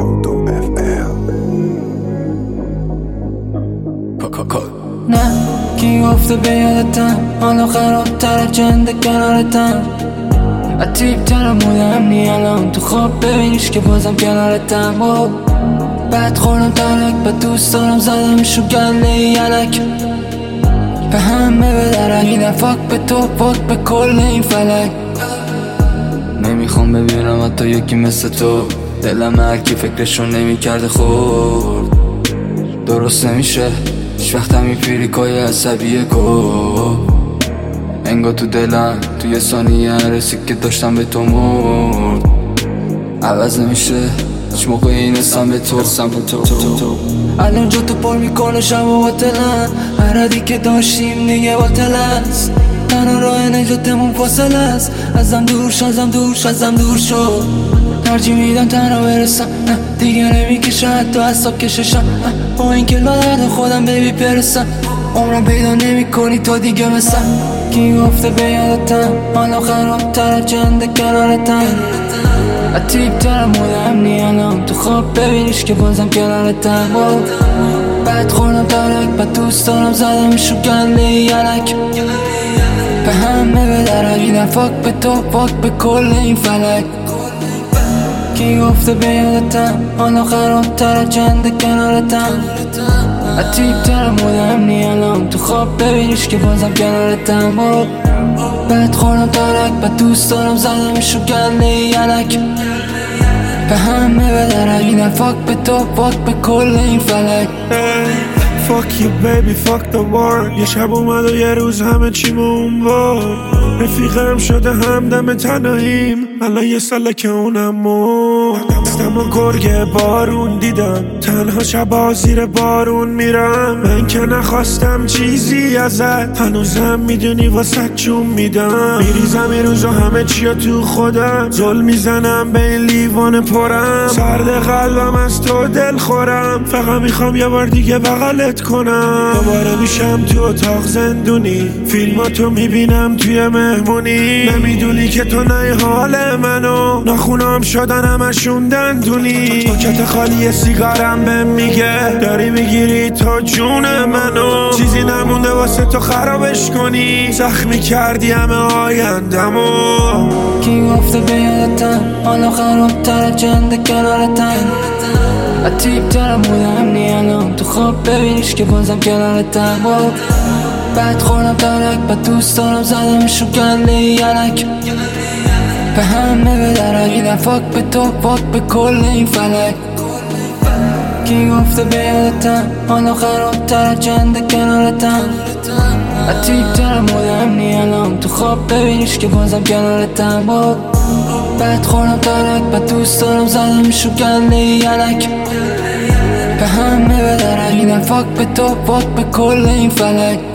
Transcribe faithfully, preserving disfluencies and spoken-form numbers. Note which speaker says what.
Speaker 1: نه کی گفته به یادتم حالا خرابتر جنده کنارتم عتیب ترم بودم نی الان تو خواب ببینیش که بازم کنارتم بعد خوردم ترک بعد دوست دارم زدمشو گله یلک به همه به درک میدم فاک به تو فاک به کل این فلک نمیخوام ببینم حتی یکی مثل تو دلم هرکی فکرشو نمیکرده خورد درست نمیشه هیچ وقت همین فریکای عصبیه کو انگار تو دلم تو یه ثانیه رسی که داشتم به تو مرد عوض نمیشه هیچ موقع این رسم به تو الان جا تو پر میکنه شب و باطلن هر حدی که داشتیم دیگه باطل است تنها راه نجاتمون فاصله است ازم دور شو ازم دور شو ازم دور شو ترجیح میدم تنها برسم نه دیگه نمیکشه حتی حساب کششم با این که لادرد خودم بیبی برسم عمرم پیدا نمی کنی تو دیگه مثل کی گفته به یادتم حالا خرابتر جنده کنارتم عتیب ترم بودم نی الان تو خواب ببینیش که بازم کنارتم بعد خوردم ترک بعد دوست دارم زدمشو گله یلک به همه به درک میدم فاک به تو فاک به کل این فلک کی گفته به یادتم حالا خرابتر جنده کنارتم عتیب ترم بودم نی الان تو خواب ببینیش که بازم کنارتم بعد خوردم ترک بعد دوست دارم زدمشو گله یلک به همه به درک میدم فاک به تو فاک به کل این فلک
Speaker 2: Fuck you baby fuck the world یه شب اومد و یه روز همه چیمون بود رفیقم شده همدم تنهاییم الان یه ساله که اونم مرد دستم و گرگ بارون دیدم تنها شبا زیر بارون میرم من که نخواستم چیزی ازت هنوزم میدونی واسه چون میدم میریزم این روزو همه چیا تو خودم زل میزنم به این لیوان پرم سرد قلبم از تو دل خورم فقط میخوام یه بار دیگه بغلت کنم دوباره میشم تو اتاق زندونی فیلماتو میبینم توی مهمونی نمیدونی که تو نه حال منو ناخونام شدن همشون دندونی پاکت خالی سیگارم بهم میگه داری میگیری تو جون منو چیزی نمونده واسه تو خرابش کنی زخمی کردی همه آیندمو
Speaker 1: کی گفته به یادتم حالا خرابتر جنده کنارتم عتیب ترم بودم نی الان تو خواب ببینیش که بازم کنارتم بعد خوردم ترک بعد دوست دارم زدمشو گله یلک به همه به درک میدم فاک به تو فاک به کل این فلک کی گفته به یادتم حالا خرابتر جنده کنارتم عتیب ترم بودم نی الان تو خواب ببینیش که بازم کنارتم بعد خوردم ترک بعد دوست دارم زدمشو گله یلک به همه به درک میدم فاک به تو فاک به کل این فلک